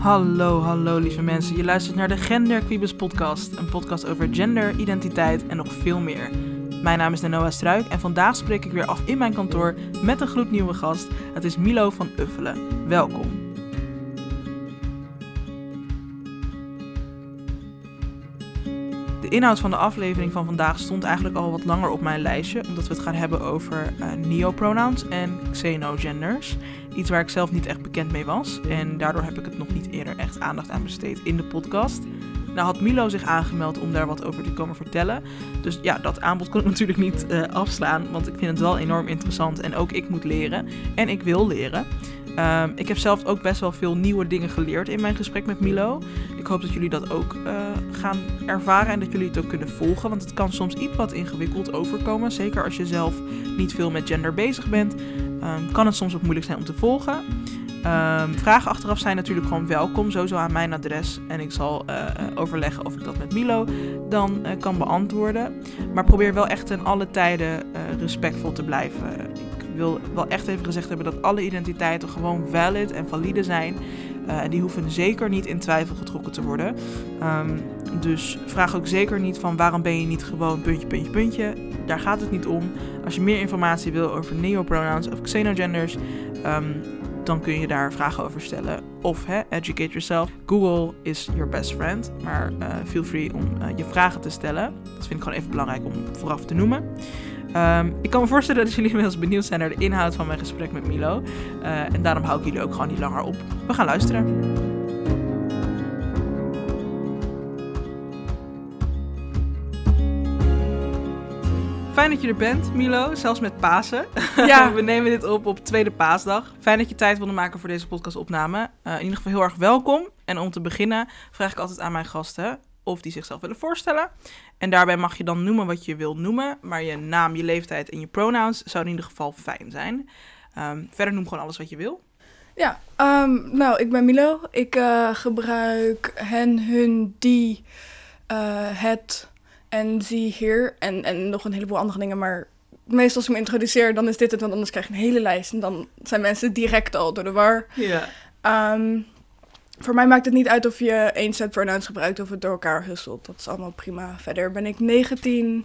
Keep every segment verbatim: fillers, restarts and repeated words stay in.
Hallo, hallo lieve mensen. Je luistert naar de Genderquibus podcast. Een podcast over gender, identiteit en nog veel meer. Mijn naam is Noah Struik en vandaag spreek ik weer af in mijn kantoor met een gloednieuwe gast. Het is Milo van Uffelen. Welkom. De inhoud van de aflevering van vandaag stond eigenlijk al wat langer op mijn lijstje, omdat we het gaan hebben over uh, neopronouns en xenogenders. Iets waar ik zelf niet echt bekend mee was en daardoor heb ik het nog niet eerder echt aandacht aan besteed in de podcast. Nou had Milo zich aangemeld om daar wat over te komen vertellen. Dus ja, dat aanbod kon ik natuurlijk niet uh, afslaan, want ik vind het wel enorm interessant en ook ik moet leren en ik wil leren. Um, ik heb zelf ook best wel veel nieuwe dingen geleerd in mijn gesprek met Milo. Ik hoop dat jullie dat ook uh, gaan ervaren en dat jullie het ook kunnen volgen. Want het kan soms iets wat ingewikkeld overkomen. Zeker als je zelf niet veel met gender bezig bent. Um, kan het soms wat moeilijk zijn om te volgen. Um, vragen achteraf zijn natuurlijk gewoon welkom. Sowieso aan mijn adres. En ik zal uh, overleggen of ik dat met Milo dan uh, kan beantwoorden. Maar probeer wel echt in alle tijden uh, respectvol te blijven. Ik wil wel echt even gezegd hebben dat alle identiteiten gewoon valid en valide zijn. Uh, en die hoeven zeker niet in twijfel getrokken te worden. Um, dus vraag ook zeker niet van waarom ben je niet gewoon puntje, puntje, puntje. Daar gaat het niet om. Als je meer informatie wil over neopronouns of xenogenders, um, dan kun je daar vragen over stellen. Of hè, educate yourself. Google is your best friend. Maar uh, feel free om uh, je vragen te stellen. Dat vind ik gewoon even belangrijk om vooraf te noemen. Um, ik kan me voorstellen dat jullie inmiddels benieuwd zijn naar de inhoud van mijn gesprek met Milo. Uh, en daarom hou ik jullie ook gewoon niet langer op. We gaan luisteren. Fijn dat je er bent, Milo. Zelfs met Pasen. Ja. We nemen dit op op tweede paasdag. Fijn dat je tijd wilde maken voor deze podcastopname. Uh, in ieder geval heel erg welkom. En om te beginnen vraag ik altijd aan mijn gasten of die zichzelf willen voorstellen. En daarbij mag je dan noemen wat je wil noemen. Maar je naam, je leeftijd en je pronouns zouden in ieder geval fijn zijn. Um, verder noem gewoon alles wat je wil. Ja, um, nou, ik ben Milo. Ik uh, gebruik hen, hun, die, uh, het en zie hier. En, en nog een heleboel andere dingen. Maar meestal als ik me introduceer, dan is dit het. Want anders krijg je een hele lijst. En dan zijn mensen direct al door de war. Ja. Um, Voor mij maakt het niet uit of je één set pronouns gebruikt of het door elkaar husselt. Dat is allemaal prima. Verder ben ik negentien.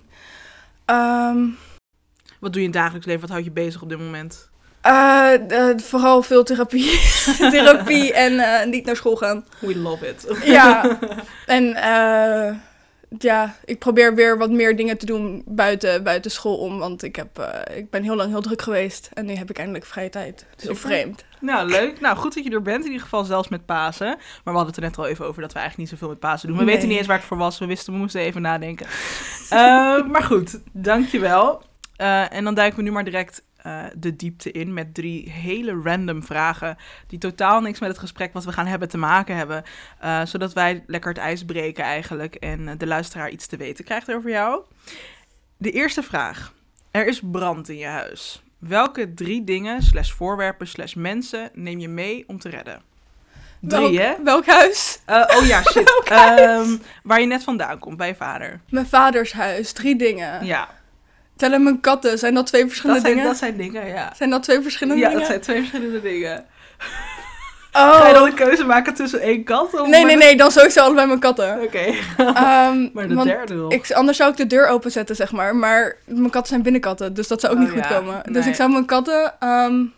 Um, Wat doe je in het dagelijks leven? Wat houdt je bezig op dit moment? Uh, uh, vooral veel therapie. therapie en uh, niet naar school gaan. We love it. Ja. En uh, ja, ik probeer weer wat meer dingen te doen buiten, buiten school om. Want ik, heb, uh, ik ben heel lang heel druk geweest. En nu heb ik eindelijk vrije tijd. Heel vreemd. Nou, leuk. Nou, goed dat je er bent. In ieder geval zelfs met Pasen. Maar we hadden het er net al even over dat we eigenlijk niet zoveel met Pasen doen. We nee. weten niet eens waar het voor was. We wisten, we moesten even nadenken. uh, maar goed, dankjewel. Uh, en dan duiken we nu maar direct uh, de diepte in met drie hele random vragen die totaal niks met het gesprek wat we gaan hebben te maken hebben. Uh, zodat wij lekker het ijs breken eigenlijk en uh, de luisteraar iets te weten krijgt over jou. De eerste vraag. Er is brand in je huis. Welke drie dingen, slash voorwerpen, slash mensen neem je mee om te redden? Drie, welk, hè? Welk huis? Uh, oh ja, shit. um, waar je net vandaan komt, bij je vader. Mijn vaders huis. Drie dingen. Ja. Tellen mijn katten. Zijn dat twee verschillende dat zijn, dingen? Dat zijn dingen, ja. Zijn dat twee verschillende ja, dingen? Ja, dat zijn twee verschillende dingen. Oh. Ga je dan een keuze maken tussen één kat? Of nee, nee, nee. Dan sowieso allebei mijn katten. Oké. Okay. Um, maar de derde nog. Ik, anders zou ik de deur openzetten, zeg maar. Maar mijn katten zijn binnenkatten. Dus dat zou ook oh, niet goed ja. komen. Nee. Dus ik zou mijn katten... Um,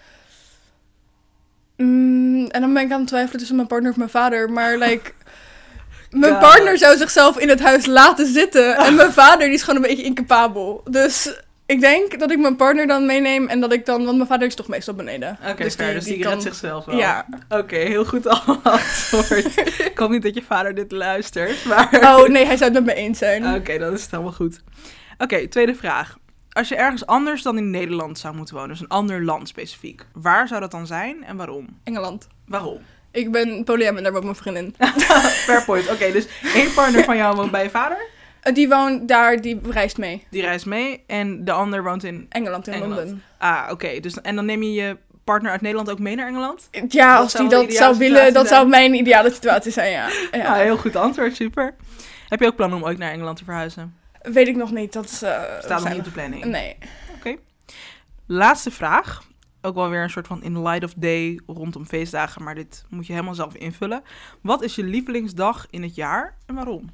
mm, en dan ben ik aan het twijfelen tussen mijn partner of mijn vader. Maar, like... Mijn God. partner zou zichzelf in het huis laten zitten. En mijn vader, die is gewoon een beetje incapabel. Dus... Ik denk dat ik mijn partner dan meeneem en dat ik dan... Want mijn vader is toch meestal beneden. Oké, okay, dus, die, dus die, die kan... redt zichzelf wel. Ja. Oké, okay, heel goed antwoord. Ik hoop niet dat je vader dit luistert, maar... Oh, nee, hij zou het met me eens zijn. Oké, okay, dan is het helemaal goed. Oké, okay, tweede vraag. Als je ergens anders dan in Nederland zou moeten wonen, dus een ander land specifiek, waar zou dat dan zijn en waarom? Engeland. Waarom? Ik ben polyam en daar woont mijn vriendin. Fair point. Oké, okay, dus één partner van jou woont bij je vader? Die woont daar, die reist mee. Die reist mee en de ander woont in... Engeland, in Engeland. Londen. Ah, oké. Okay. Dus, en dan neem je je partner uit Nederland ook mee naar Engeland? Ja, dat als die dat zou willen, dat zou mijn ideale situatie zijn, ja. ja. Nou, heel goed antwoord, super. Heb je ook plannen om ooit naar Engeland te verhuizen? Weet ik nog niet. Dat uh, staat nog niet op de planning? Nee. Oké. Okay. Laatste vraag. ook wel weer een soort van in light of day rondom feestdagen, maar dit moet je helemaal zelf invullen. Wat is je lievelingsdag in het jaar en waarom?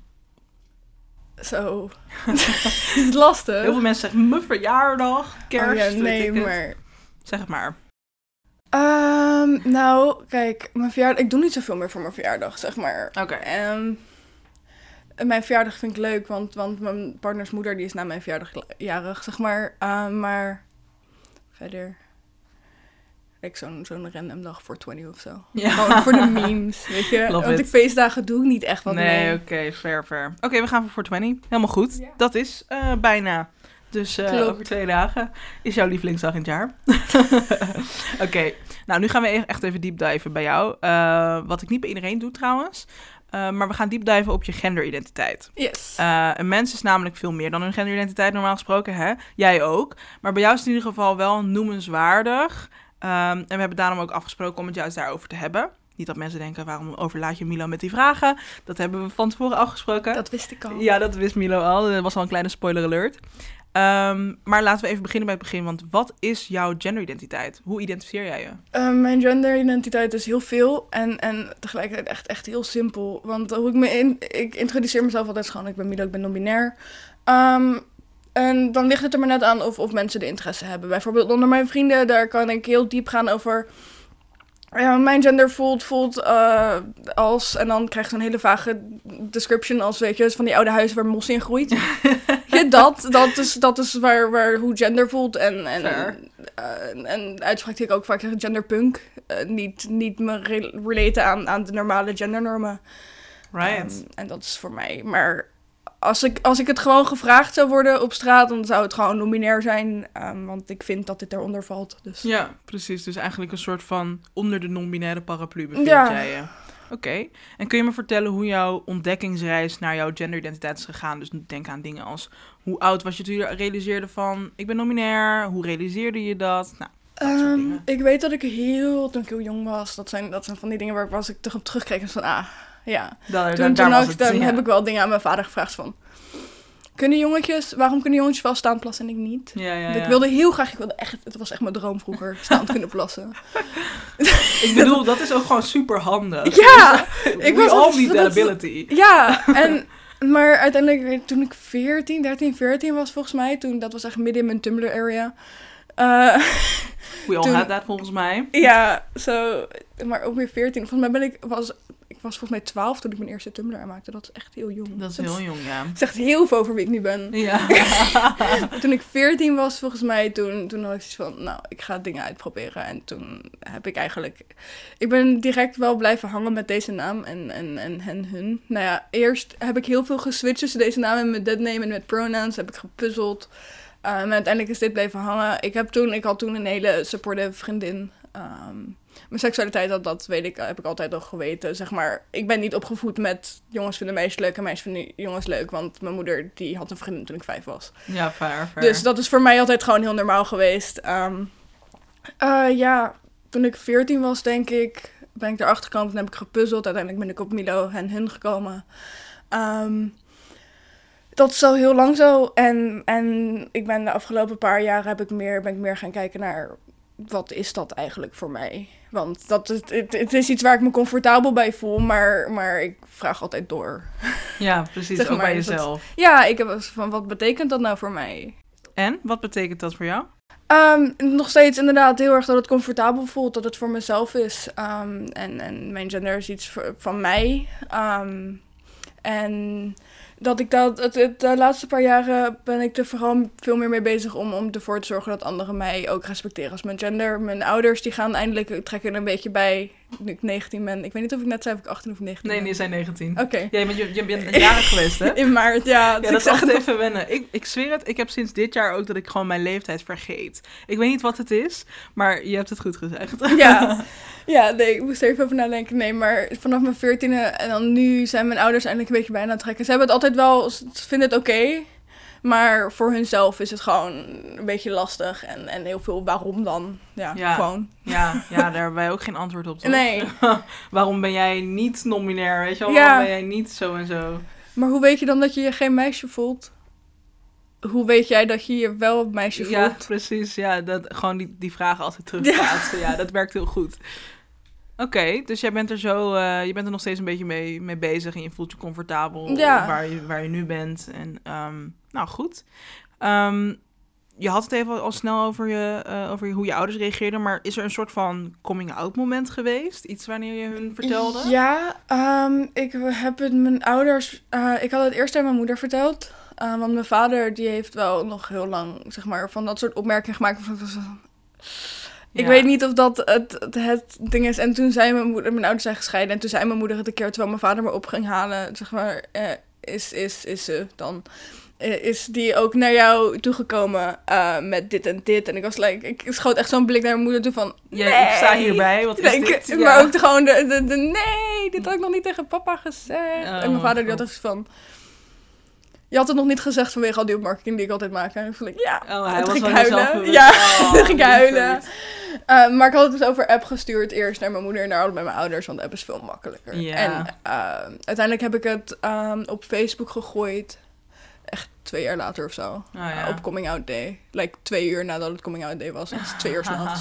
Zo. Is het lastig? Heel veel mensen zeggen mijn verjaardag, kerst, oh ja, nee, weet ik maar... het. Zeg het maar. Um, nou, kijk, mijn verjaardag... Ik doe niet zoveel meer voor mijn verjaardag, zeg maar. Oké. Okay. Um, mijn verjaardag vind ik leuk, want, want mijn partners moeder die is na mijn verjaardag jarig, zeg maar. Uh, maar verder... Ik zo'n zo'n random dag voor twintig of zo. Ja. Gewoon voor de memes, weet je. Love Want it. ik feestdagen doe ik niet echt wat nee, mee. Nee, oké, okay, fair, fair. Oké, okay, we gaan voor twintig. Helemaal goed. Ja. Dat is uh, bijna. Dus uh, over twee dagen is jouw lievelingsdag in het jaar. Oké, okay. Nou nu gaan we echt even deep diven bij jou. Uh, wat ik niet bij iedereen doe trouwens. Uh, maar we gaan deep diven op je genderidentiteit. Yes. Uh, een mens is namelijk veel meer dan hun genderidentiteit normaal gesproken, hè? Jij ook. Maar bij jou is het in ieder geval wel noemenswaardig. Um, en we hebben daarom ook afgesproken om het juist daarover te hebben. Niet dat mensen denken, waarom overlaat je Milo met die vragen? Dat hebben we van tevoren afgesproken. Dat wist ik al. Ja, dat wist Milo al. Dat was al een kleine spoiler alert. Um, maar laten we even beginnen bij het begin. Want wat is jouw genderidentiteit? Hoe identificeer jij je? Uh, mijn genderidentiteit is heel veel. En, en tegelijkertijd echt, echt heel simpel. Want hoe ik me in... Ik introduceer mezelf altijd gewoon. Ik ben Milo, ik ben non-binair. Um, En dan ligt het er maar net aan of, of mensen de interesse hebben. Bijvoorbeeld onder mijn vrienden, daar kan ik heel diep gaan over... Ja, mijn gender voelt, voelt uh, als... En dan krijg je zo'n hele vage description als, weet je, van die oude huizen waar mos in groeit. Ja, dat, dat is, dat is waar, waar, hoe gender voelt. En, en, uh, en uitspraak die ik ook vaak zeg, genderpunk. Uh, niet, niet me re- relaten aan, aan de normale gendernormen. Right. Um, en dat is voor mij, maar... Als ik, als ik het gewoon gevraagd zou worden op straat, dan zou het gewoon non-binair zijn. Um, want ik vind dat dit eronder valt. Dus. Ja, precies. Dus eigenlijk een soort van onder de non-binaire paraplu bevind ja. jij je. Oké. Okay. En kun je me vertellen hoe jouw ontdekkingsreis naar jouw genderidentiteit is gegaan? Dus denk aan dingen als, hoe oud was je toen je realiseerde van, ik ben non-binair? Hoe realiseerde je dat? Nou, dat um, soort dingen. Ik weet dat ik heel, toen ik heel jong was, dat zijn, dat zijn van die dingen waar als ik terug op terugkijk en van, ah... Ja, daar, toen, daar toen, was ook, het, dan ja. heb ik wel dingen aan mijn vader gevraagd van... Kunnen jongetjes, waarom kunnen jongetjes wel staan plassen en ik niet? Ja, ja, ja. Ik wilde heel graag, ik wilde echt, het was echt mijn droom vroeger, staan kunnen plassen. Ik bedoel, dat is ook gewoon super handig. Ja! Dus, ik we was all need that dat, ability. Ja, en... Maar uiteindelijk, toen ik veertien, dertien, veertien was volgens mij, toen, dat was echt midden in mijn Tumblr area. Uh, We all toen, had that volgens mij. Ja, zo, so, maar ook weer veertien. Volgens mij ben ik, was, ik was volgens mij twaalf toen ik mijn eerste Tumblr aanmaakte. Dat is echt heel jong. Dat is dat heel jong, ja. Het zegt heel veel over wie ik nu ben. Ja. Toen ik veertien was volgens mij, toen, toen had ik zoiets van, nou, ik ga dingen uitproberen. En toen heb ik eigenlijk, ik ben direct wel blijven hangen met deze naam en, en, en hen, hun. Nou ja, eerst heb ik heel veel geswitcht tussen deze naam en met deadname en met pronouns. Heb ik gepuzzeld. Uh, maar uiteindelijk is dit blijven hangen. Ik, heb toen, ik had toen een hele supportive vriendin. Um, mijn seksualiteit, dat, dat weet ik, heb ik altijd al geweten. Zeg maar, ik ben niet opgevoed met jongens vinden meisjes leuk en meisjes vinden jongens leuk. Want mijn moeder die had een vriendin toen ik vijf was. Ja, fair, fair. Dus dat is voor mij altijd gewoon heel normaal geweest. Um, uh, ja, toen ik veertien was, denk ik, ben ik erachter gekomen. Toen heb ik gepuzzeld. Uiteindelijk ben ik op Milo en hun gekomen. Um, Dat is al heel lang zo. En, en ik ben de afgelopen paar jaar heb ik meer, ben ik meer gaan kijken naar... wat is dat eigenlijk voor mij? Want dat, het, het, het is iets waar ik me comfortabel bij voel, maar, maar ik vraag altijd door. Ja, precies. Zeg ook maar, bij dat- jezelf. Ja, ik heb van wat betekent dat nou voor mij? En, wat betekent dat voor jou? Um, nog steeds inderdaad heel erg dat het comfortabel voelt, dat het voor mezelf is. Um, en, en mijn gender is iets voor, van mij. Um, en dat ik dat, het, het, de laatste paar jaren ben ik er vooral veel meer mee bezig om, om ervoor te zorgen dat anderen mij ook respecteren als mijn gender. Mijn ouders die gaan eindelijk trekken een beetje bij, nu ik negentien ben. Ik weet niet of ik net zei of ik achttien of negentien Nee, ben. die zijn negentien. Oké. Okay. Ja, je bent, je, je bent een jarig geweest, hè? In maart, ja. Ja, Dus dat ik is zeg echt het nog- even wennen. Ik, ik zweer het, ik heb sinds dit jaar ook dat ik gewoon mijn leeftijd vergeet. Ik weet niet wat het is, maar je hebt het goed gezegd. Ja, ja, nee, ik moest er even over nadenken. Nee, maar vanaf mijn veertiende en dan nu zijn mijn ouders eindelijk een beetje bij aan het trekken. Ze hebben het altijd wel, ze vinden het oké, okay, maar voor hunzelf is het gewoon een beetje lastig. En, en heel veel waarom dan? Ja, Ja. gewoon. Ja, ja, daar hebben wij ook geen antwoord op. Toch? Nee. Waarom ben jij niet non-binair, weet je wel? Ja. Waarom ben jij niet zo en zo? Maar hoe weet je dan dat je je geen meisje voelt? hoe weet jij dat je je wel een meisje voelt? Ja, precies. Ja, dat, gewoon die, die vragen altijd terugplaatsen. Ja. ja, dat werkt heel goed. Oké, okay, dus jij bent er zo, uh, je bent er nog steeds een beetje mee, mee bezig en je voelt je comfortabel ja. waar, je, waar je nu bent. En um, nou goed. Um, je had het even al snel over, je, uh, over hoe je ouders reageerden, maar is er een soort van coming-out moment geweest? Iets wanneer je hun vertelde? Ja, um, ik heb het mijn ouders, uh, ik had het eerst aan mijn moeder verteld. Uh, want mijn vader die heeft wel nog heel lang, zeg maar, van dat soort opmerkingen gemaakt. Ik ja. weet niet of dat het, het, het ding is. En toen zei mijn moeder, mijn ouders zijn gescheiden. En toen zei mijn moeder het een keer, terwijl mijn vader me op ging halen. Zeg maar, eh, is, is, is ze dan... Is die ook naar jou toegekomen uh, met dit en dit? En ik was like, ik schoot echt zo'n blik naar mijn moeder toe van... Nee, ja, ik sta hierbij, wat is denk, dit? Ja. Maar ook de, gewoon de, de, de... Nee, dit had ik nog niet tegen papa gezegd. Oh, en mijn vader die had echt van... Je had het nog niet gezegd vanwege al die opmerkingen die ik altijd maak. En toen vond ik, ja, oh, hij toen was ging ik huilen. Ja, oh, toen ging ik huilen. Uh, maar ik had het dus over app gestuurd. Eerst naar mijn moeder en naar mijn ouders. Want app is veel makkelijker. Ja. En uh, uiteindelijk heb ik het um, op Facebook gegooid. Echt twee jaar later of zo. Oh, ja. uh, op Coming Out Day. Like twee uur nadat het Coming Out Day was. Echt twee uur s'nachts.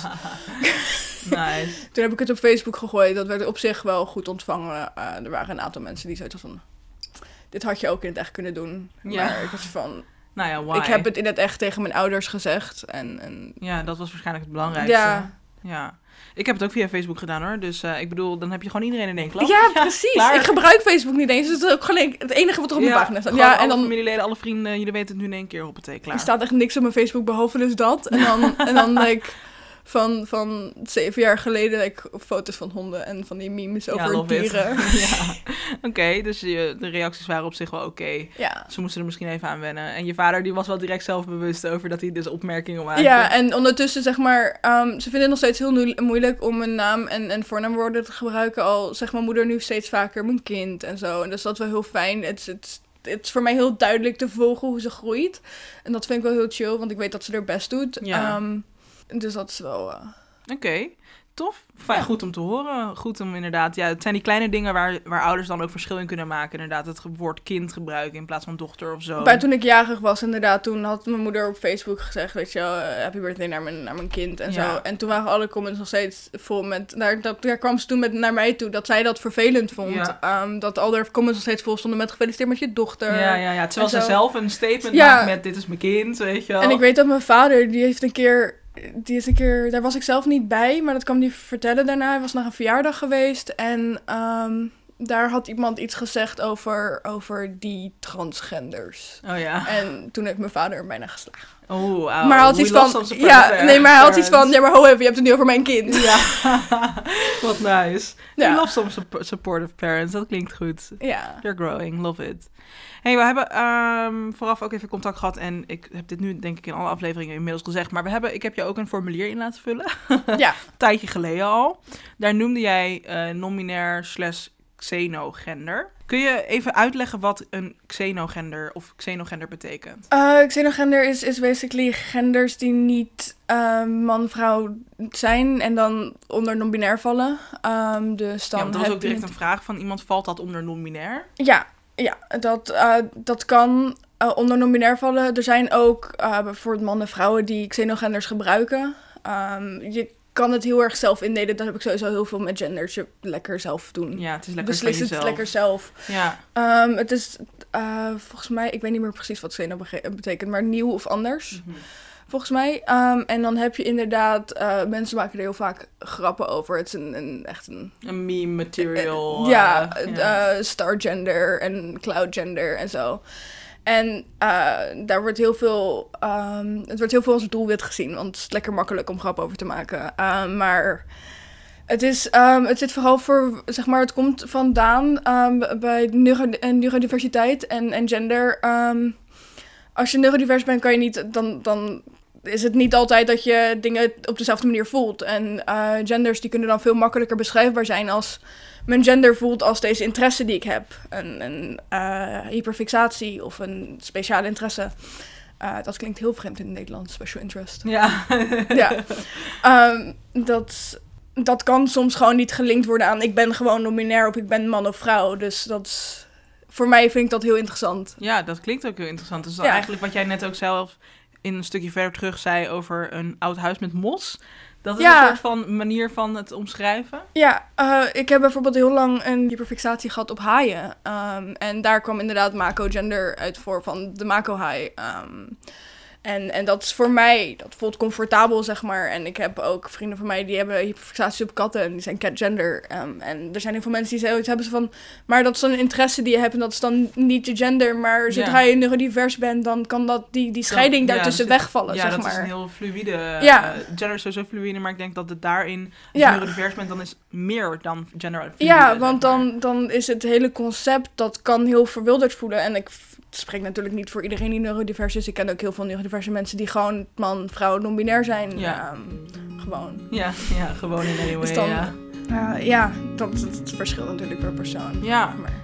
Nice. Toen heb ik het op Facebook gegooid. Dat werd op zich wel goed ontvangen. Uh, er waren een aantal mensen die zeiden van... Dit had je ook in het echt kunnen doen. Ja. Maar ik was van... Nou ja, why? Ik heb het in het echt tegen mijn ouders gezegd. En, en... Ja, dat was waarschijnlijk het belangrijkste. Ja. ja. Ik heb het ook via Facebook gedaan hoor. Dus uh, ik bedoel, dan heb je gewoon iedereen in één klap. Ja, precies. Klaar. Ik gebruik Facebook niet eens. Dus het is ook gewoon het enige wat er op ja, mijn pagina staat. Ja, en alle dan familieleden, alle vrienden. Jullie weten het nu in één keer. Hoppatee, klaar. Er staat echt niks op mijn Facebook behalve dus dat. En dan, en dan like, van, van zeven jaar geleden like, foto's van honden en van die memes over ja, dieren. ja. Oké, okay, dus je, de reacties waren op zich wel oké. Okay. Ja. Ze moesten er misschien even aan wennen. En je vader die was wel direct zelfbewust over dat hij dus opmerkingen maakte. Ja, en ondertussen zeg maar, um, ze vinden het nog steeds heel nu- moeilijk om mijn naam en, en voornaamwoorden te gebruiken. Al zegt mijn moeder nu steeds vaker mijn kind en zo. En dus dat is wel heel fijn. Het is, het, het is voor mij heel duidelijk te volgen hoe ze groeit. En dat vind ik wel heel chill, want ik weet dat ze haar best doet. Ja. Um, dus dat is wel... Uh... Oké, okay. Tof. Fijn, ja. Goed om te horen. Goed om inderdaad... Ja, het zijn die kleine dingen waar, waar ouders dan ook verschil in kunnen maken. Inderdaad, het woord kind gebruiken in plaats van dochter of zo. Bij toen ik jarig was, inderdaad, toen had mijn moeder op Facebook gezegd, weet je wel, uh, happy birthday naar mijn, naar mijn kind en ja. zo. En toen waren alle comments nog steeds vol met... Daar, dat, daar kwam ze toen met naar mij toe, dat zij dat vervelend vond. Ja. Um, dat al haar comments nog steeds vol stonden met gefeliciteerd met je dochter. Ja, ja, ja. Terwijl ze zelf een statement ja. maakt met dit is mijn kind, weet je wel. En ik weet dat mijn vader, die heeft een keer... Die is een keer, daar was ik zelf niet bij, maar dat kwam hij vertellen daarna. Hij was naar een verjaardag geweest en um, daar had iemand iets gezegd over, over die transgenders. Oh ja. En toen heeft mijn vader hem bijna geslagen. Oh, wow. Maar hij had iets van, ja, nee, maar hij had iets van, ja, maar ho even, je hebt het nu over mijn kind. Ja, wat nice. Ja. I love some supportive parents, dat klinkt goed. Ja. They're growing, love it. Hey, we hebben um, vooraf ook even contact gehad en ik heb dit nu denk ik in alle afleveringen inmiddels gezegd, maar we hebben, ik heb je ook een formulier in laten vullen. Ja. Een tijdje geleden al. Daar noemde jij uh, non-binair slash xenogender. Kun je even uitleggen wat een xenogender of xenogender betekent? Uh, xenogender is, is basically genders die niet uh, man-vrouw zijn en dan onder non-binair vallen. Um, dus dan ja, dat was ook direct het... een vraag van iemand, valt dat onder non-binair? Ja, ja dat, uh, dat kan uh, onder non-binair vallen. Er zijn ook uh, bijvoorbeeld mannen en vrouwen die xenogenders gebruiken. Um, je kan het heel erg zelf indelen. Dat heb ik sowieso heel veel met genders. Je lekker zelf doen. Ja, het is lekker Beslis het jezelf. lekker zelf. Ja. Um, het is uh, volgens mij, ik weet niet meer precies wat xeno bege- betekent, maar nieuw of anders. Mm-hmm. Volgens mij. Um, en dan heb je inderdaad, uh, mensen maken er heel vaak grappen over. Het is een, een echt een... Een meme material. Uh, ja, uh, ja. Uh, star gender en cloud gender en zo. En uh, daar wordt heel veel, um, het wordt heel veel als doelwit gezien, want het is lekker makkelijk om grap over te maken. Uh, maar het is, um, het zit vooral voor, zeg maar, het komt vandaan um, bij neuro- neurodiversiteit en, en gender. Um, als je neurodivers bent, kan je niet, dan, dan is het niet altijd dat je dingen op dezelfde manier voelt. En uh, genders die kunnen dan veel makkelijker beschrijfbaar zijn als mijn gender voelt als deze interesse die ik heb. Een, een uh, hyperfixatie of een speciale interesse. Uh, dat klinkt heel vreemd in het Nederlands, special interest. Ja. ja. Um, dat, dat kan soms gewoon niet gelinkt worden aan ik ben gewoon non-binair of ik ben man of vrouw. Dus dat is voor mij vind ik dat heel interessant. Ja, dat klinkt ook heel interessant. Dus dan Ja. eigenlijk wat jij net ook zelf in een stukje verder terug zei over een oud huis met mos. Dat is Ja. een soort van manier van het omschrijven. Ja, uh, ik heb bijvoorbeeld heel lang een hyperfixatie gehad op haaien. Um, en daar kwam inderdaad mako gender uit voor van de mako haai. Um, en, en dat is voor mij, dat voelt comfortabel, zeg maar. En ik heb ook vrienden van mij die hebben hyperfixatie op katten en die zijn cat gender. Um, en er zijn heel veel mensen die zoiets hebben van, maar dat is dan een interesse die je hebt en dat is dan niet je gender. Maar zodra Ja. je neurodivers bent, dan kan dat die, die scheiding Dan- daartussen ja, zit- wegvallen, Ja, zeg dat maar. is een heel fluïde... Ja. Uh, gender is sowieso fluïde, maar ik denk dat het daarin... Als Ja. je neurodivers bent, dan is meer dan gender fluïde. Ja, want zeg maar. dan, dan is het hele concept, dat kan heel verwilderd voelen. En ik f- spreek natuurlijk niet voor iedereen die neurodivers is. Ik ken ook heel veel neurodiverse mensen die gewoon man, vrouw, non-binair zijn. Ja. Um, gewoon. Ja, ja, gewoon in anyway, Dus dan- ja. Uh, ja, dat, dat, dat verschilt natuurlijk per persoon. Ja. Maar,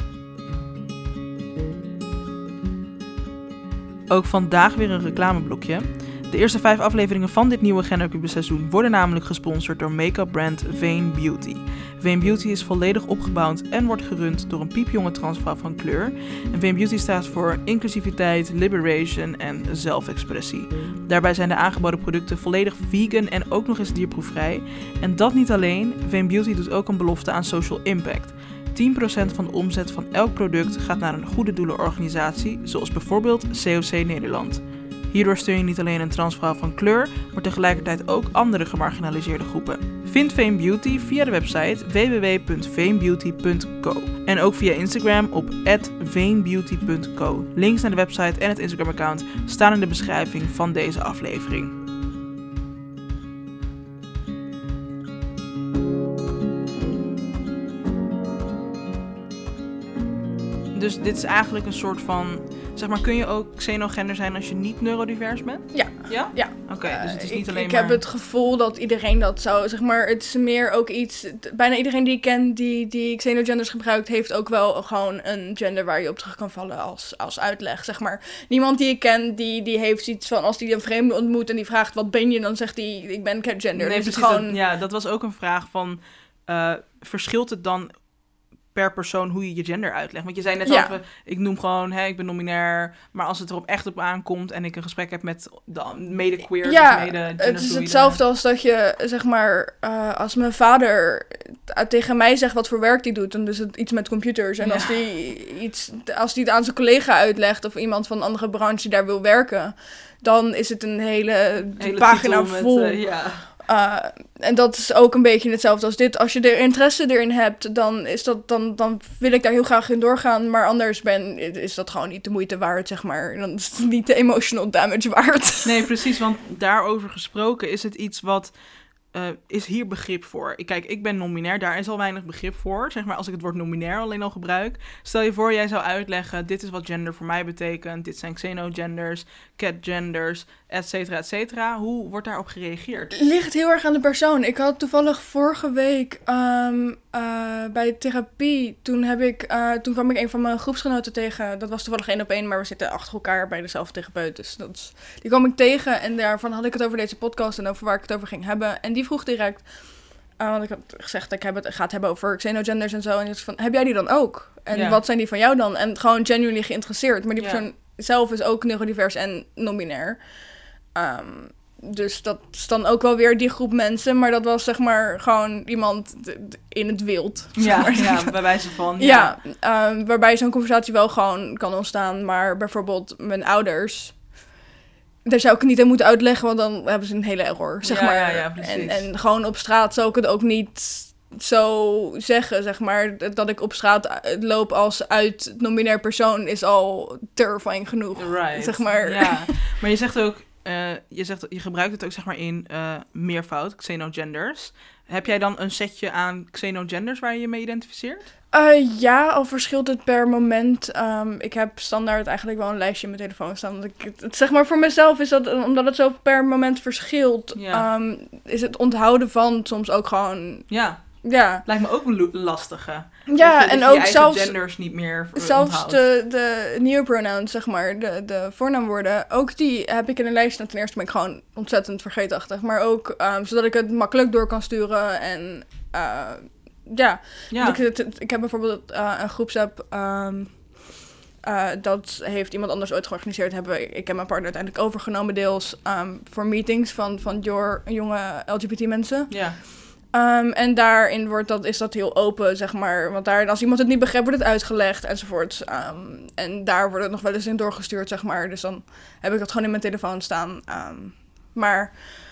Ook vandaag weer een reclameblokje. De eerste vijf afleveringen van dit nieuwe Gendercube seizoen worden namelijk gesponsord door make-up brand Vane Beauty. Vane Beauty is volledig opgebouwd en wordt gerund door een piepjonge transvrouw van kleur. En Vane Beauty staat voor inclusiviteit, liberation en zelfexpressie. Daarbij zijn de aangeboden producten volledig vegan en ook nog eens dierproefvrij. En dat niet alleen, Vane Beauty doet ook een belofte aan social impact. tien procent van de omzet van elk product gaat naar een goede doelenorganisatie, zoals bijvoorbeeld C O C Nederland. Hierdoor steun je niet alleen een transvrouw van kleur, maar tegelijkertijd ook andere gemarginaliseerde groepen. Vind Vane Beauty via de website w w w punt vane beauty punt co en ook via Instagram op at vane beauty punt co. Links naar de website en het Instagram-account staan in de beschrijving van deze aflevering. Dus dit is eigenlijk een soort van... Zeg maar, kun je ook xenogender zijn als je niet neurodivers bent? Ja. Ja? Ja. Oké, dus het is Uh, niet ik, alleen ik maar... heb het gevoel dat iedereen dat zou, zeg maar, het is meer ook iets, t- bijna iedereen die ik ken die, die xenogenders gebruikt, heeft ook wel gewoon een gender waar je op terug kan vallen als, als uitleg, zeg maar. Niemand die ik ken, die, die heeft iets van, als die een vreemde ontmoet en die vraagt, wat ben je, dan zegt hij, ik ben cat gender. Nee, dus precies. het gewoon... dat, ja, dat was ook een vraag van... Uh, verschilt het dan per persoon hoe je je gender uitlegt? Want je zei net Ja. al, even, ik noem gewoon, hè, ik ben non-binair. Maar als het erop echt op aankomt en ik een gesprek heb met de mede-queer, Ja, mede het is hetzelfde als dat je, zeg maar, uh, als mijn vader uh, tegen mij zegt wat voor werk die doet, dan is het iets met computers. En Ja. als die iets, als die het aan zijn collega uitlegt of iemand van een andere branche die daar wil werken, dan is het een hele, Hele pagina titel met, vol. uh, ja. Uh, en dat is ook een beetje hetzelfde als dit. Als je er interesse erin hebt, dan, is dat, dan, dan wil ik daar heel graag in doorgaan. Maar anders ben, is dat gewoon niet de moeite waard, zeg maar. Dan is het niet de emotional damage waard. Nee, precies, want daarover gesproken is het iets wat... Uh, is hier begrip voor? Ik, kijk, ik ben non-binair, daar is al weinig begrip voor. Zeg maar, als ik het woord non-binair alleen al gebruik. Stel je voor, jij zou uitleggen, dit is wat gender voor mij betekent. Dit zijn xenogenders, catgenders, et cetera, et cetera. Hoe wordt daarop gereageerd? Ligt heel erg aan de persoon. Ik had toevallig vorige week um, uh, bij therapie, toen, heb ik, uh, toen kwam ik een van mijn groepsgenoten tegen. Dat was toevallig één op één, maar we zitten achter elkaar bij dezelfde therapeut. Dus dat is, die kwam ik tegen en daarvan had ik het over deze podcast en over waar ik het over ging hebben. En die vroeg direct, uh, want ik had gezegd dat ik heb het, ga het hebben over xenogenders en zo. En die was van, heb jij die dan ook? En Ja. wat zijn die van jou dan? En gewoon genuinely geïnteresseerd. Maar die Ja. persoon zelf is ook neurodivers en non-binair. Um, dus dat is dan ook wel weer die groep mensen. Maar dat was zeg maar gewoon iemand d- d- in het wild. zeg Ja, maar. ja, bij wijze van... Ja, Ja, um, waarbij zo'n conversatie wel gewoon kan ontstaan. Maar bijvoorbeeld mijn ouders, daar zou ik het niet aan moeten uitleggen, want dan hebben ze een hele error, zeg Ja, maar. ja, ja, precies. en, en gewoon op straat zou ik het ook niet zo zeggen, zeg maar. Dat ik op straat loop als uit non-binair persoon is al terrifying genoeg, right. zeg maar. Ja, maar je zegt ook... Uh, je, zegt, je gebruikt het ook zeg maar in uh, meervoud, xenogenders. Heb jij dan een setje aan xenogenders waar je je mee identificeert? Uh, ja, al verschilt het per moment. Um, ik heb standaard eigenlijk wel een lijstje in mijn telefoon staan. Dat ik, het, het, zeg maar voor mezelf is dat, omdat het zo per moment verschilt, Ja. um, is het onthouden van soms ook gewoon... Ja, Ja, lijkt me ook een lo- lastige. ja dat je, en dat je ook je zelfs... genders niet meer uh, Zelfs onthoudt. de, de neopronouns, zeg maar, de, de voornaamwoorden, ook die heb ik in een lijst. En ten eerste ben ik gewoon ontzettend vergeetachtig. Maar ook um, zodat ik het makkelijk door kan sturen. En uh, ja, Ja. ik, het, ik heb bijvoorbeeld uh, een groepsapp um, uh, dat heeft iemand anders ooit georganiseerd. Hebben, ik heb mijn partner uiteindelijk overgenomen deels um, voor meetings van, van jor, jonge L G B T mensen. Ja. Um, en daarin wordt dat, is dat heel open, zeg maar. Want daar, als iemand het niet begrijpt, wordt het uitgelegd enzovoort. Um, en daar wordt het nog wel eens in doorgestuurd, zeg maar. Dus dan heb ik dat gewoon in mijn telefoon staan. Um, maar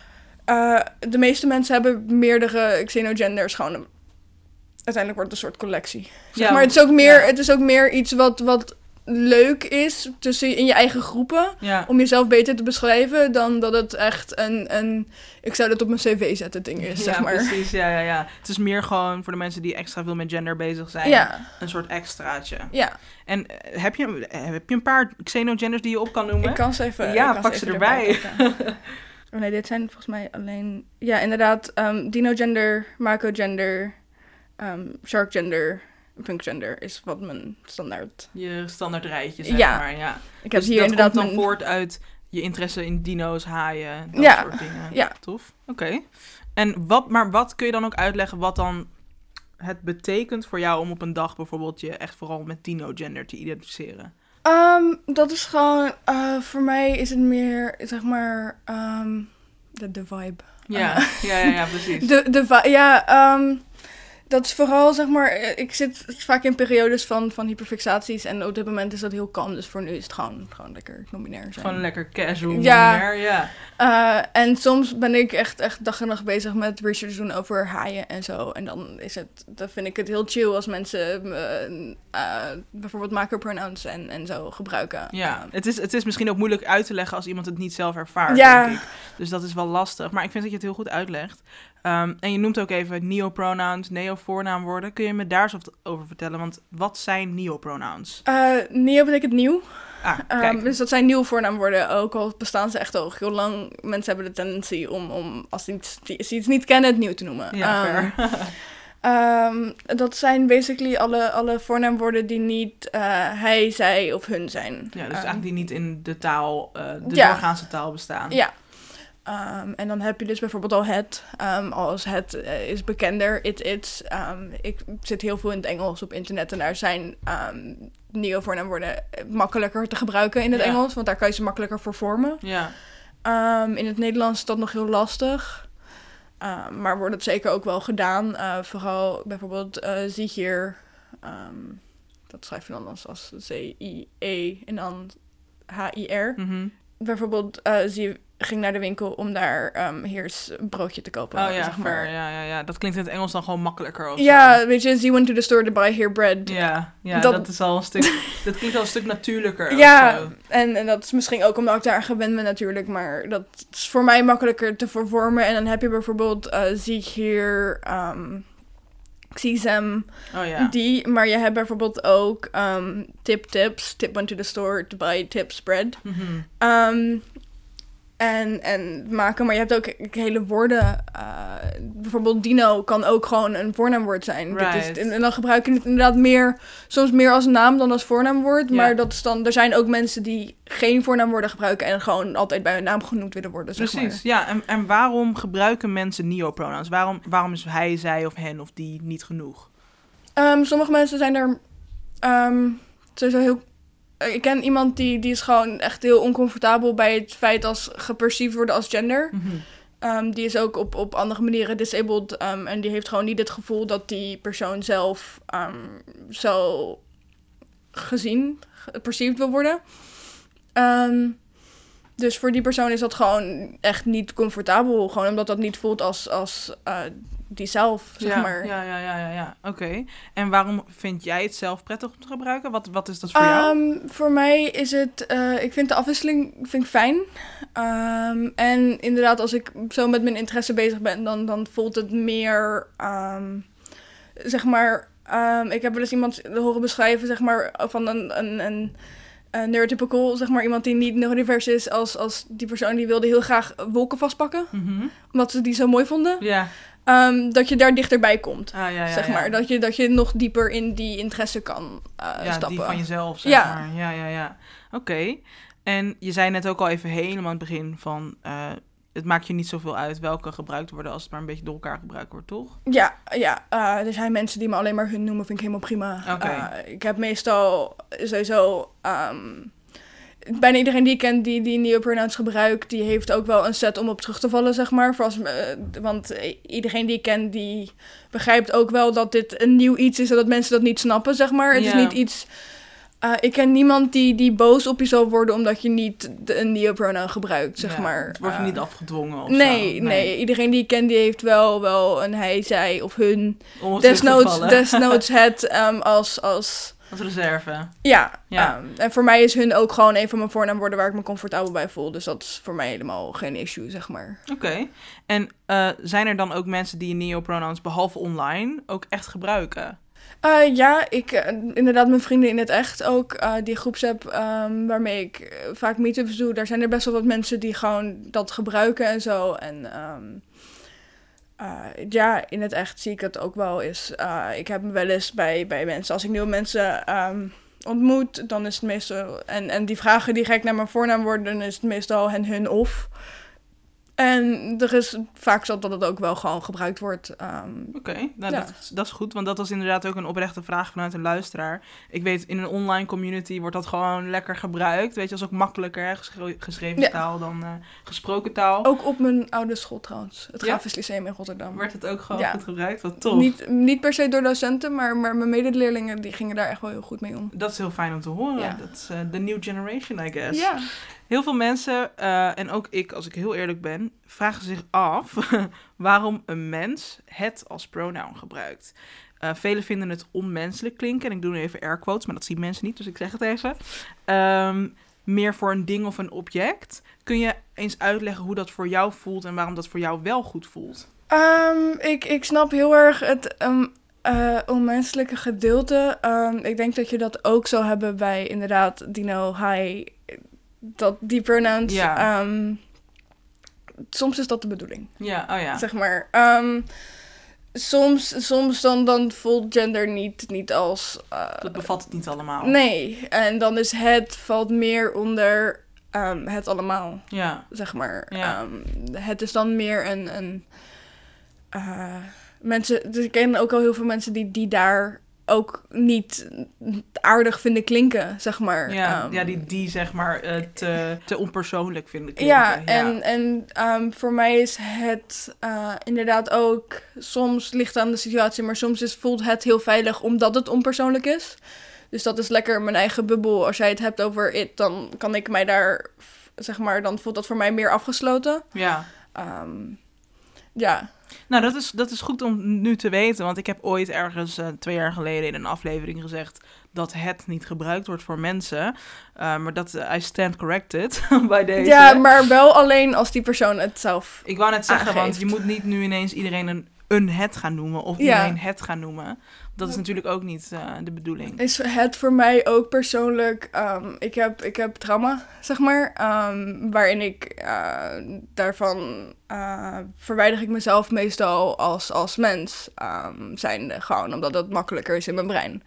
uh, de meeste mensen hebben meerdere xenogenders gewoon. Een, uiteindelijk wordt het een soort collectie. Zeg Ja, maar het is ook meer, ja. het is ook meer iets wat, wat leuk is tussen in je eigen groepen. Ja. Om jezelf beter te beschrijven. Dan dat het echt een, een ik zou dat op mijn cv zetten ding is, Ja, zeg maar. precies. Ja, ja, ja. Het is meer gewoon voor de mensen die extra veel met gender bezig zijn. Ja. Een soort extraatje. Ja. En uh, heb, je, heb je een paar xenogenders die je op kan noemen? Ik kan ze even... Ja, ik kan pak ze ze even erbij. pakken. Oh nee, dit zijn volgens mij alleen... Ja, inderdaad. Um, Dinogender, Makogender, um, Sharkgender, Punkgender is wat mijn standaard... Je standaard rijtje, zeg Ja. maar. Ja. Ik heb Dus hier dat inderdaad komt dan mijn... voort uit je interesse in dino's, haaien, dat Ja. soort dingen. Ja. Tof. Oké. Okay. En wat, maar wat kun je dan ook uitleggen wat dan het betekent voor jou om op een dag bijvoorbeeld je echt vooral met dinogender te identificeren? Um, dat is gewoon... Uh, voor mij is het meer, zeg maar... Um, de, de vibe. Ja, Uh, ja, ja, ja, precies. de, de vi- ja, um, dat is vooral, zeg maar... Ik zit vaak in periodes van, van hyperfixaties. En op dit moment is dat heel kalm. Dus voor nu is het gewoon, gewoon lekker non-binair zijn. Gewoon lekker casual, Ja. non-binair, ja. Uh, en soms ben ik echt, echt dag en nacht bezig met research doen over haaien en zo. En dan is het, dan vind ik het heel chill als mensen uh, uh, bijvoorbeeld macropronouns en, en zo gebruiken. Ja, Um, het is, het is misschien ook moeilijk uit te leggen als iemand het niet zelf ervaart, Ja. denk ik. Dus dat is wel lastig. Maar ik vind dat je het heel goed uitlegt. Um, en je noemt ook even neopronouns, neo-voornaamwoorden. Kun je me daar eens wat over vertellen? Want wat zijn neopronouns? uh, neo betekent nieuw. Ah, kijk. Um, dus dat zijn nieuwe voornaamwoorden, ook al bestaan ze echt al heel lang. Mensen hebben de tendentie om, om als, ze iets, als ze iets niet kennen, het nieuw te noemen. Ja, Um, fair. um, dat zijn basically alle, alle voornaamwoorden die niet uh, hij, zij of hun zijn. Ja, dus Um, eigenlijk die niet in de taal, uh, de Ja. doorgaanse taal bestaan. Ja. Um, en dan heb je dus bijvoorbeeld al het, um, als het uh, is bekender, it, it's. Um, ik zit heel veel in het Engels op internet en daar zijn um, neo-voornaamwoorden makkelijker te gebruiken in het Ja. Engels, want daar kan je ze makkelijker voor vormen. Ja. Um, in het Nederlands is dat nog heel lastig, um, maar wordt het zeker ook wel gedaan. Uh, vooral bijvoorbeeld uh, zie hier, um, dat schrijf je dan als, als C I E en dan H I R. Mm-hmm. Bijvoorbeeld, uh, zie ging naar de winkel om daar um, heers een broodje te kopen. Oh ja, zeg maar. fair. Ja, ja, ja. Dat klinkt in het Engels dan gewoon makkelijker of Ja, zo. weet je, she went to the store to buy her bread. Ja, ja dat, Dat- is al een stuk... dat klinkt al een stuk natuurlijker. Ja, of zo. en, en dat is misschien ook omdat ik daar aan gewend ben natuurlijk, maar dat is voor mij makkelijker te vervormen. En dan heb je bijvoorbeeld, uh, zie hier, um, ik zie Sam, Oh ja. die, maar je hebt bijvoorbeeld ook um, tip tips, tip went to the store to buy tips bread. Mhm. Um, en, en maken, maar je hebt ook hele woorden. Uh, bijvoorbeeld dino kan ook gewoon een voornaamwoord zijn. Dit Right. is, en, en dan gebruik je het inderdaad meer, soms meer als naam dan als voornaamwoord. Ja. Maar dat is dan, er zijn ook mensen die geen voornaamwoorden gebruiken en gewoon altijd bij hun naam genoemd willen worden. Zeg Precies, maar. ja. En, en waarom gebruiken mensen neopronouns? Waarom, waarom is hij, zij of hen of die niet genoeg? Um, sommige mensen zijn er um, sowieso heel... Ik ken iemand die, die is gewoon echt heel oncomfortabel bij het feit als geperceived worden als gender. Mm-hmm. Um, die is ook op, op andere manieren disabled. Um, en die heeft gewoon niet het gevoel dat die persoon zelf um, zo gezien, ge- perceived wil worden. Um, dus voor die persoon is dat gewoon echt niet comfortabel. Gewoon omdat dat niet voelt als, als uh, die zelf, zeg ja, maar. Ja, ja, ja, ja, ja. Oké. En waarom vind jij het zelf prettig om te gebruiken? Wat, wat is dat voor jou? Um, voor mij is het, uh, ik vind de afwisseling vind ik fijn. Um, en inderdaad, als ik zo met mijn interesse bezig ben, dan, dan voelt het meer, um, zeg maar, um, ik heb wel eens iemand horen beschrijven, zeg maar, van een, een, een, een neurotypical, zeg maar, iemand die niet neurodivers is, als, als die persoon die wilde heel graag wolken vastpakken, Mm-hmm. omdat ze die zo mooi vonden. Ja. Um, dat je daar dichterbij komt. Ah, ja, ja, zeg ja. maar, dat je, dat je nog dieper in die interesse kan uh, ja, stappen. die van jezelf, zeg Ja. maar. Ja, ja, ja. Oké. En je zei net ook al even helemaal aan het begin van... Uh, het maakt je niet zoveel uit welke gebruikt worden als het maar een beetje door elkaar gebruikt wordt, toch? Ja, ja uh, er zijn mensen die me alleen maar hun noemen, vind ik helemaal prima. Okay. Uh, ik heb meestal sowieso... Um, bijna iedereen die ik ken die, die neopronouns gebruikt, die heeft ook wel een set om op terug te vallen, zeg maar. Voor als, uh, want iedereen die ik ken, die begrijpt ook wel dat dit een nieuw iets is en dat mensen dat niet snappen, zeg maar. Het ja. is niet iets... Uh, ik ken niemand die, die boos op je zal worden omdat je niet de, een neopronoun gebruikt, zeg ja, maar. Het wordt je uh, niet afgedwongen of nee, zo. Nee, nee. Iedereen die ik ken, die heeft wel, wel een hij, zij of hun. Desnoods, desnoods het um, als... als Als reserve. Ja, ja. Um, en voor mij is hun ook gewoon een van mijn voornaamwoorden waar ik me comfortabel bij voel. Dus dat is voor mij helemaal geen issue, zeg maar. Oké. Okay. En uh, zijn er dan ook mensen die neopronouns behalve online ook echt gebruiken? Uh, ja, ik, uh, inderdaad mijn vrienden in het echt ook. Uh, die groepsapp um, waarmee ik uh, vaak meetups doe. Daar zijn er best wel wat mensen die gewoon dat gebruiken en zo. En um, uh, ja, in het echt zie ik het ook wel eens. Uh, ik heb me wel eens bij, bij mensen, als ik nieuwe mensen um, ontmoet, dan is het meestal... En, en die vragen die gek naar mijn voornaam worden, dan is het meestal hen, hun of... En er is vaak zo dat het ook wel gewoon gebruikt wordt. Um, Oké, okay, nou, ja. dat, dat is goed. Want dat was inderdaad ook een oprechte vraag vanuit een luisteraar. Ik weet, in een online community wordt dat gewoon lekker gebruikt. Weet je, dat is ook makkelijker, hè? Geschre- geschreven ja. taal dan uh, gesproken taal. Ook op mijn oude school trouwens. Het Grafisch ja? Lyceum in Rotterdam. Werd het ook gewoon ja. goed gebruikt? Wat tof. Niet, niet per se door docenten, maar, maar mijn medeleerlingen die gingen daar echt wel heel goed mee om. Dat is heel fijn om te horen. Ja. Dat is uh, the new generation, I guess. Ja. Heel veel mensen, uh, en ook ik, als ik heel eerlijk ben, vragen zich af waarom een mens het als pronoun gebruikt. Uh, velen vinden het onmenselijk klinken. En ik doe nu even air quotes, maar dat zien mensen niet, dus ik zeg het even. Um, meer voor een ding of een object. Kun je eens uitleggen hoe dat voor jou voelt en waarom dat voor jou wel goed voelt? Um, ik, ik snap heel erg het... Um... Uh, onmenselijke gedeelte. Um, ik denk dat je dat ook zou hebben bij inderdaad Dino, hi, dat die pronouns. Ja. Um, soms is dat de bedoeling. Ja, oh ja. Zeg maar. Um, soms soms dan, dan voelt gender niet, niet als... Uh, dat bevat het niet allemaal. Nee, en dan is het valt meer onder um, het allemaal. Ja. Zeg maar. Ja. Um, het is dan meer een... een uh, mensen, dus ik ken ook al heel veel mensen die, die daar ook niet aardig vinden klinken, zeg maar. Ja, um, ja die, die zeg maar uh, te, te onpersoonlijk vinden klinken. Ja, ja. en, en um, voor mij is het uh, inderdaad ook... Soms ligt het aan de situatie, maar soms is, voelt het heel veilig omdat het onpersoonlijk is. Dus dat is lekker mijn eigen bubbel. Als jij het hebt over it, dan kan ik mij daar... Zeg maar, dan voelt dat voor mij meer afgesloten. Ja. Um, ja. Nou, dat is, dat is goed om nu te weten, want ik heb ooit ergens uh, twee jaar geleden in een aflevering gezegd dat het niet gebruikt wordt voor mensen. Uh, maar dat, uh, I stand corrected bij deze. Ja, maar wel alleen als die persoon het zelf Ik wou net zeggen, aangeeft. Want je moet niet nu ineens iedereen een, een het gaan noemen of ja. iedereen het gaan noemen. Dat is natuurlijk ook niet uh, de bedoeling. Is het voor mij ook persoonlijk... Um, ik, heb, ik heb trauma, zeg maar. Um, waarin ik uh, daarvan... Uh, verwijder ik mezelf meestal als, als mens um, zijnde. Gewoon omdat dat makkelijker is in mijn brein.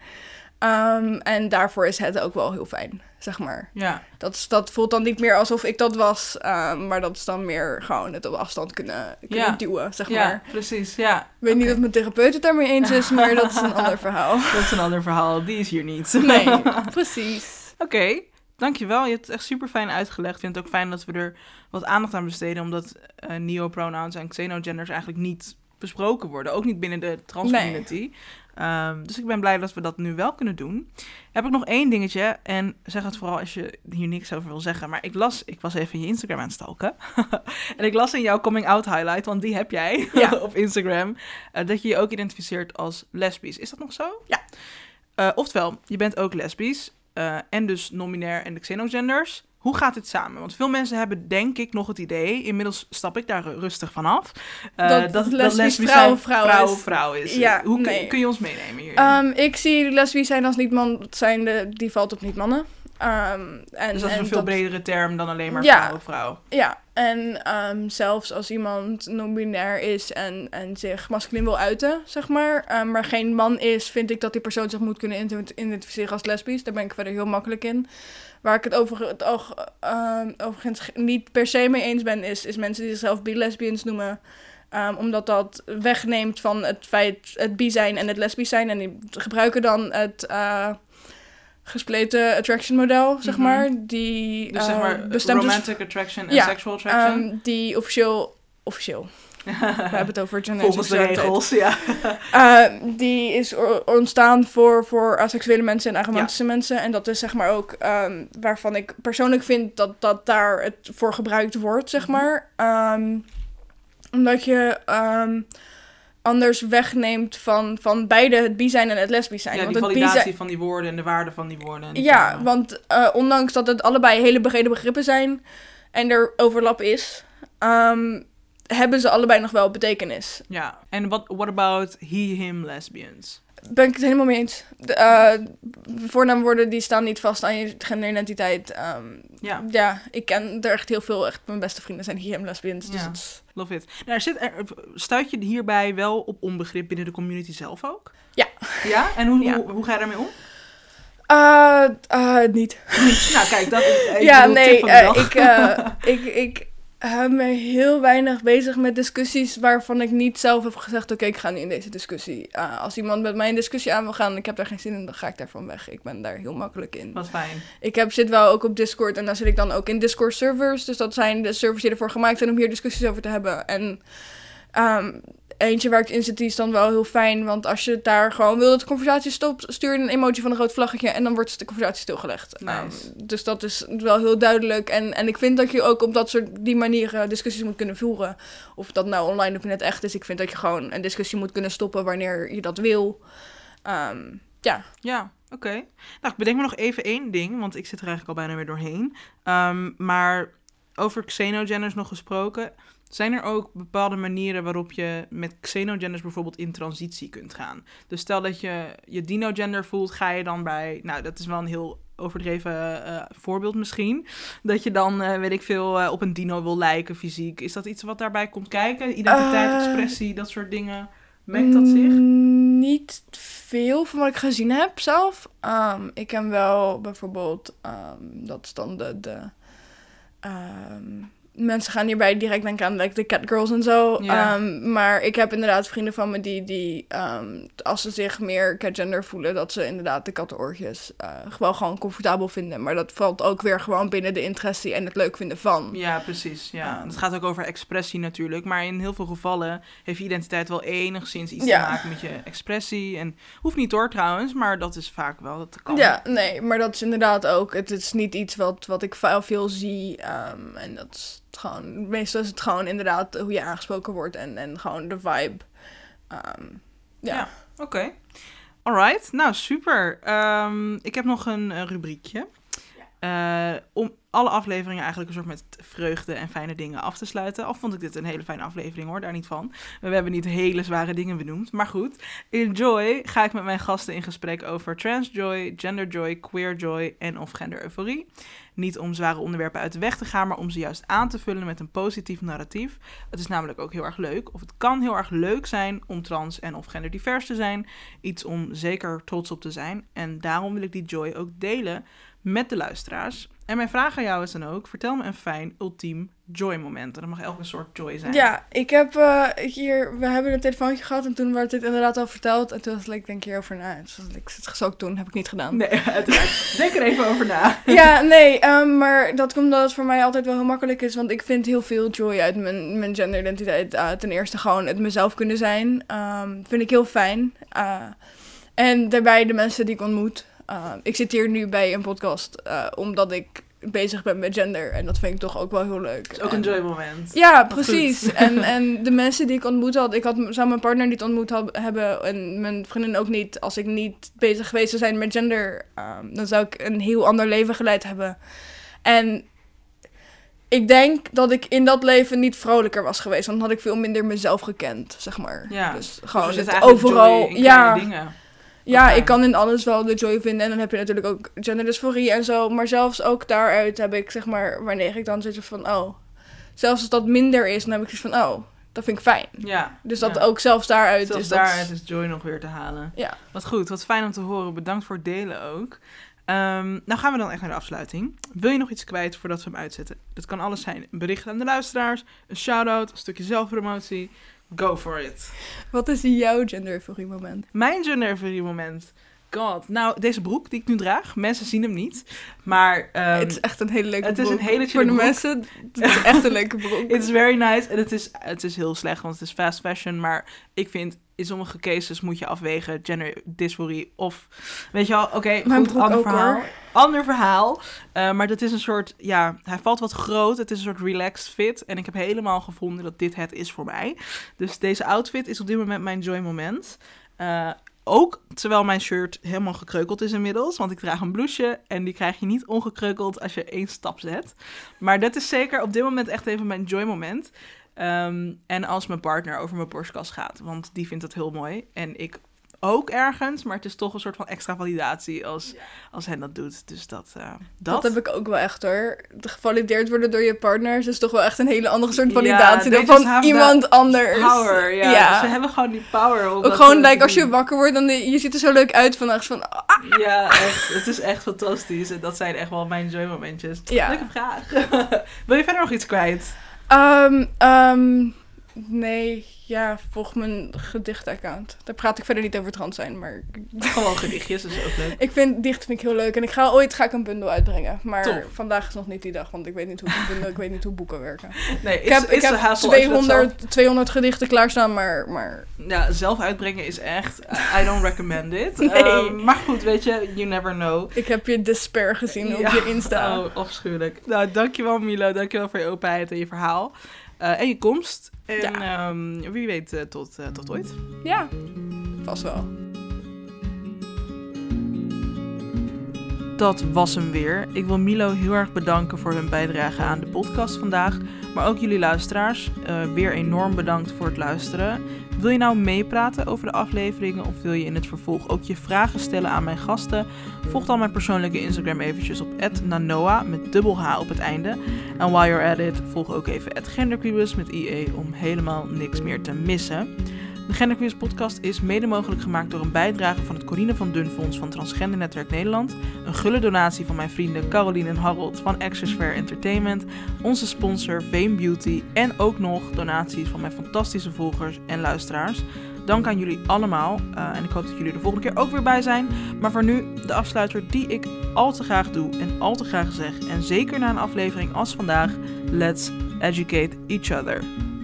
Um, en daarvoor is het ook wel heel fijn, zeg maar. Ja. Dat, dat voelt dan niet meer alsof ik dat was. Um, maar dat is dan meer gewoon het op afstand kunnen, kunnen ja. duwen, zeg ja, maar. Precies, ja. Ik weet okay. niet of mijn therapeut het daarmee eens is, maar dat is een ander verhaal. Dat is een ander verhaal, die is hier niet. Nee, precies. Oké, okay, dankjewel. Je hebt het echt super fijn uitgelegd. Ik vind het ook fijn dat we er wat aandacht aan besteden, omdat uh, neopronouns en xenogenders eigenlijk niet besproken worden. Ook niet binnen de transcommunity. Nee. Um, dus ik ben blij dat we dat nu wel kunnen doen. Heb ik nog één dingetje, en zeg het vooral als je hier niks over wil zeggen, maar ik las, ik was even je Instagram aan het stalken. En ik las in jouw coming out highlight, want die heb jij ja. op Instagram, uh, dat je je ook identificeert als lesbisch. Is dat nog zo? Ja. Uh, oftewel, je bent ook lesbisch, uh, en dus non-binair en de xenogenders. Hoe gaat dit samen? Want veel mensen hebben denk ik nog het idee, inmiddels stap ik daar rustig vanaf, uh, dat, dat, dat lesbisch vrouw, vrouw, vrouw, is. vrouw is. Ja, Hoe nee. kun, kun je ons meenemen hier? Um, ik zie lesbisch zijn als niet-man zijnde, die valt op niet-mannen. Um, en, dus dat is en een veel dat, bredere term dan alleen maar ja, vrouw op vrouw. Ja, en um, zelfs als iemand non-binair is en, en zich masculin wil uiten, zeg maar, um, maar geen man is, vind ik dat die persoon zich moet kunnen identificeren als lesbisch. Daar ben ik verder heel makkelijk in. Waar ik het, over, het oog, um, overigens niet per se mee eens ben, is, is mensen die zichzelf bi-lesbians noemen. Um, omdat dat wegneemt van het feit het bi zijn en het lesbisch zijn. En die gebruiken dan het uh, gespleten attraction model, zeg mm-hmm. maar. Die, dus uh, zeg maar romantic is, attraction en ja, sexual attraction. Um, die officieel, officieel. We hebben het over gender. Volgens de regels, ja. uh, die is ontstaan voor, voor asexuele mensen en aromantische ja. mensen. En dat is zeg maar ook um, waarvan ik persoonlijk vind dat, dat daar het voor gebruikt wordt, zeg maar. Um, omdat je um, anders wegneemt van, van beide het bi zijn en het lesbisch zijn. Ja, want die het validatie bi-zijn... van die woorden en de waarde van die woorden. En ja, termen. want uh, ondanks dat het allebei hele brede begrippen zijn en er overlap is, um, hebben ze allebei nog wel betekenis. Ja, en what, what about he, him lesbians? Ben ik het helemaal mee eens. De, uh, voornaamwoorden die staan niet vast aan je genderidentiteit. Um, ja. ja, ik ken er echt heel veel. Echt, mijn beste vrienden zijn he, him lesbians. Dus ja. het... Love it. Nou, er zit er, stuit je hierbij wel op onbegrip binnen de community zelf ook? Ja. Ja? En hoe, ja. hoe, hoe ga je daarmee om? Uh, uh, niet. Nou, kijk, dat is ik ja, bedoel, nee, tip van de uh, dag. ik, uh, ik, ik hou me heel weinig bezig met discussies waarvan ik niet zelf heb gezegd, oké, okay, ik ga nu in deze discussie. Uh, als iemand met mij een discussie aan wil gaan en ik heb daar geen zin in, dan ga ik daarvan weg. Ik ben daar heel makkelijk in. Wat fijn. Ik heb, zit wel ook op Discord en daar zit ik dan ook in Discord servers. Dus dat zijn de servers die ervoor gemaakt zijn om hier discussies over te hebben. En um, eentje waar ik in zit, die is dan wel heel fijn. Want als je daar gewoon wil dat de conversatie stopt, stuur je een emoji van een rood vlaggetje en dan wordt de conversatie stilgelegd. Nice. Um, dus dat is wel heel duidelijk. En, en ik vind dat je ook op dat soort die manieren discussies moet kunnen voeren. Of dat nou online of net echt is. Ik vind dat je gewoon een discussie moet kunnen stoppen wanneer je dat wil. Um, ja. Ja, oké. Okay. Nou, ik bedenk me nog even één ding, want ik zit er eigenlijk al bijna weer doorheen. Um, maar over xenogenders nog gesproken, zijn er ook bepaalde manieren waarop je met xenogenders bijvoorbeeld in transitie kunt gaan? Dus stel dat je je dinogender voelt, ga je dan bij... Nou, dat is wel een heel overdreven uh, voorbeeld misschien. Dat je dan, uh, weet ik veel, uh, op een dino wil lijken fysiek. Is dat iets wat daarbij komt kijken? Identiteit, uh, expressie, dat soort dingen. Mengt dat zich? Niet veel van wat ik gezien heb zelf. Um, ik ken wel bijvoorbeeld... Um, dat is dan de... de um, mensen gaan hierbij direct denken aan like, de catgirls en zo. Ja. Um, maar ik heb inderdaad vrienden van me die, die um, als ze zich meer catgender voelen, dat ze inderdaad de kattenoortjes uh, gewoon, gewoon comfortabel vinden. Maar dat valt ook weer gewoon binnen de interesse en het leuk vinden van. Ja, precies. Ja. Um, het gaat ook over expressie natuurlijk. Maar in heel veel gevallen heeft je identiteit wel enigszins iets ja. te maken met je expressie. En hoeft niet hoor trouwens, maar dat is vaak wel, dat kan. Ja, nee, maar dat is inderdaad ook, het is niet iets wat, wat ik veel zie. Um, en dat is gewoon, meestal is het gewoon inderdaad hoe je aangesproken wordt en, en gewoon de vibe. Um, ja, ja oké. Okay. Alright, nou super. Um, ik heb nog een uh, rubriekje. Ja. Uh, om alle afleveringen eigenlijk een soort met vreugde en fijne dingen af te sluiten. Al vond ik dit een hele fijne aflevering hoor, daar niet van. We hebben niet hele zware dingen benoemd, maar goed. In Joy ga ik met mijn gasten in gesprek over transjoy, genderjoy, queerjoy en of gender-euforie. Niet om zware onderwerpen uit de weg te gaan, maar om ze juist aan te vullen met een positief narratief. Het is namelijk ook heel erg leuk, of het kan heel erg leuk zijn om trans en of genderdivers te zijn. Iets om zeker trots op te zijn. En daarom wil ik die joy ook delen met de luisteraars. En mijn vraag aan jou is dan ook, vertel me een fijn, ultiem joy-moment. En dat mag elke soort joy zijn. Ja, ik heb uh, hier, we hebben een telefoontje gehad en toen werd dit inderdaad al verteld. En toen was ik, denk hierover na. Dus ik zit gezookt toen, heb ik niet gedaan. Nee, uiteraard. Denk er even over na. Ja, nee, um, maar dat komt omdat het voor mij altijd wel heel makkelijk is. Want ik vind heel veel joy uit mijn, mijn genderidentiteit. Uh, ten eerste gewoon het mezelf kunnen zijn. Um, vind ik heel fijn. Uh, en daarbij de mensen die ik ontmoet. Uh, ik zit hier nu bij een podcast uh, omdat ik bezig ben met gender. En dat vind ik toch ook wel heel leuk. Het is ook en, een joy moment. Ja, precies. en, en de mensen die ik ontmoet had... Ik had, zou mijn partner niet ontmoet had, hebben... En mijn vriendin ook niet. Als ik niet bezig geweest zou zijn met gender... Um, dan zou ik een heel ander leven geleid hebben. En ik denk dat ik in dat leven niet vrolijker was geweest. Want dan had ik veel minder mezelf gekend, zeg maar. Ja, dus gewoon dus het overal... in ja, dingen. Ja, fijn. ik kan in alles wel de joy vinden. En dan heb je natuurlijk ook genderdysforie en zo. Maar zelfs ook daaruit heb ik, zeg maar, wanneer ik dan zit van, oh, zelfs als dat minder is, dan heb ik zoiets van, oh, dat vind ik fijn. Ja. Dus dat ja. ook zelfs daaruit Zelfs is daaruit dat... is joy nog weer te halen. Ja. Wat goed, wat fijn om te horen. Bedankt voor het delen ook. Um, nou gaan we dan echt naar de afsluiting. Wil je nog iets kwijt voordat we hem uitzetten? Dat kan alles zijn. Een bericht aan de luisteraars, een shout-out, een stukje zelfpromotie. Go for it. Wat is jouw genderdysforie moment? Mijn genderdysforie moment. God. Nou, deze broek die ik nu draag, mensen zien hem niet. Maar um, het is echt een hele leuke het broek. is een hele chille Voor de broek. mensen, het is echt een leuke broek. It's very nice. En het is, het is heel slecht, want het is fast fashion. Maar ik vind, in sommige cases moet je afwegen genderdysforie of... Weet je wel, oké, okay, Mijn goed, broek ander ook, verhaal. hoor. Ander verhaal. Uh, maar dat is een soort, ja, hij valt wat groot. Het is een soort relaxed fit. En ik heb helemaal gevonden dat dit het is voor mij. Dus deze outfit is op dit moment mijn joy moment. Uh, Ook terwijl mijn shirt helemaal gekreukeld is inmiddels. Want ik draag een blouseje en die krijg je niet ongekreukeld als je één stap zet. Maar dat is zeker op dit moment echt even mijn joy moment. Um, en als mijn partner over mijn borstkas gaat. Want die vindt dat heel mooi. En ik ook ergens. Maar het is toch een soort van extra validatie als, ja. als hen dat doet. Dus dat, uh, dat... dat heb ik ook wel echt hoor. Gevalideerd worden door je partners is toch wel echt een hele andere soort validatie ja, dan van iemand anders. Power, ja. ja. Ze hebben gewoon die power. Ook gewoon, like, als je wakker wordt, dan je ziet er zo leuk uit vannacht van... Ah. Ja, echt. Het is echt fantastisch. En dat zijn echt wel mijn joy momentjes. Ja. Leuke vraag. Wil je verder nog iets kwijt? Um, um, nee, ja, volg mijn gedichtaccount. Daar praat ik verder niet over trans zijn, maar... Gewoon gedichtjes, dat is ook leuk. Ik vind dicht vind ik heel leuk en ik ga ooit ga ik een bundel uitbrengen. Maar Top. vandaag is nog niet die dag, want ik weet niet hoe een bundel, ik weet niet hoe boeken werken. Nee, is, ik heb, is ik heb hassel tweehonderd, zelf... tweehonderd gedichten klaarstaan, maar, maar... Ja, zelf uitbrengen is echt... I don't recommend it. Nee. Um, maar goed, weet je, you never know. Ik heb je despair gezien ja. op je Insta. Oh, afschuwelijk. Nou, dankjewel Milo. Dankjewel voor je openheid en je verhaal. Uh, en je komst. En ja. um, wie weet uh, tot, uh, tot ooit. Ja, vast wel. Dat was hem weer. Ik wil Milo heel erg bedanken voor hun bijdrage aan de podcast vandaag. Maar ook jullie luisteraars. Uh, weer enorm bedankt voor het luisteren. Wil je nou meepraten over de afleveringen of wil je in het vervolg ook je vragen stellen aan mijn gasten? Volg dan mijn persoonlijke Instagram eventjes op at nanoa met dubbel H op het einde. En while you're at it, volg ook even at genderquibus met I E om helemaal niks meer te missen. De Genderquibus podcast is mede mogelijk gemaakt door een bijdrage van het Corine van Dun Fonds van Transgender Netwerk Nederland, een gulle donatie van mijn vrienden Caroline en Harold van Exosphere Entertainment, onze sponsor Fame Beauty en ook nog donaties van mijn fantastische volgers en luisteraars. Dank aan jullie allemaal uh, en ik hoop dat jullie er volgende keer ook weer bij zijn. Maar voor nu de afsluiter die ik al te graag doe en al te graag zeg en zeker na een aflevering als vandaag, let's educate each other.